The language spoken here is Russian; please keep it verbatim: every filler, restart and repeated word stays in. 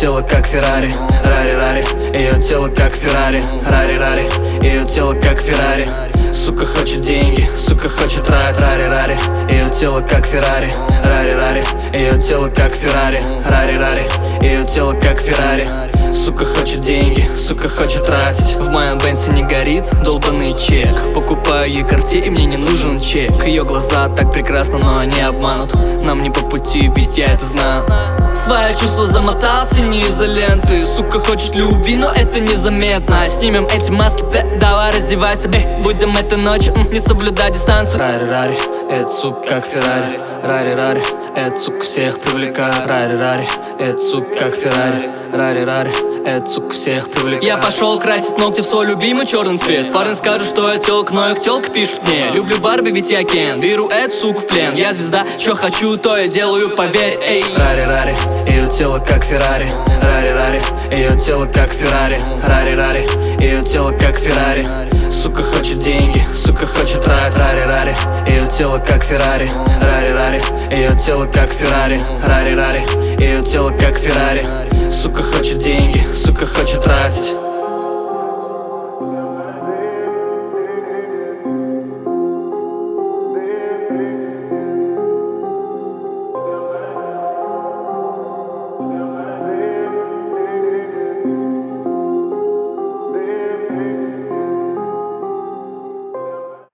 тело как Феррари, рари-рари. Ее тело как Феррари, рари-рари. Ее тело как Феррари. Сука хочет деньги, сука хочет тратить, рари-рари. Ее тело как Феррари, рари-рари. Ее тело как Феррари, рари-рари. Ее тело как Феррари. Сука хочет деньги, сука хочет тратить. В моем бенсе не горит долбанный чек. Покупаю ей карте и мне не нужен чек. Ее глаза так прекрасны, но они обманут. Нам не по пути, ведь я это знаю. Свои чувства замотал синей изоленты. Сука хочет любви, но это незаметно. Снимем эти маски, бля, давай раздевайся, бля. Будем этой ночью м, не соблюдать дистанцию. Рари-рари, это сука как Феррари, рари-рари. Эта сука всех привлекает, рари-рари. Эта сука как Феррари, рари-рари. Эта сука всех привлекает. Я пошел красить ногти в свой любимый черный цвет. Парень скажет, что я тёлка, но их тёлка пишут мне. Люблю Барби, ведь я Кен. Беру эту суку в плен. Я звезда, что хочу, то я делаю, поверь, эй. Рари-рари, ее тело как Феррари, рари-рари. Ее тело как Феррари, рари-рари. Ее тело как Феррари. Сука хочет деньги, сука хочет тратить, рари-рари. Ее тело как Феррари, рари-рари. Ее тело как Феррари, рари-рари. Ее тело как Феррари. Сука хочет деньги, сука хочет тратить.